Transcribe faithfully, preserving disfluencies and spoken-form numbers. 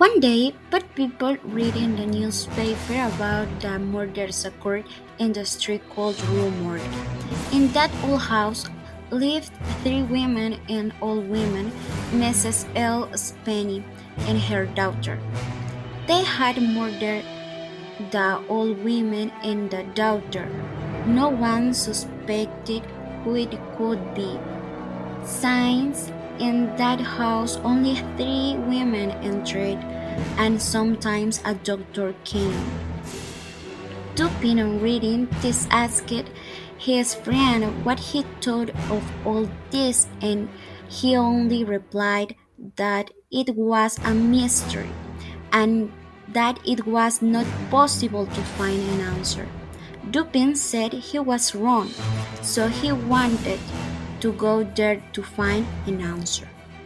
One day, both people reading the newspaper about the murders occurred in the street called Rumor. In that old house lived three women and old women, Missus L. Spenny and her daughter. They had murdered the old women and the daughter. No one suspected who it could be. Since in that house only three women entered, and sometimes a doctor came. Dupin, on reading this, asked his friend what he thought of all this, and he only replied that it was a mystery and that it was not possible to find an answer. Dupin said he was wrong, so he wanted to go there to find an answer.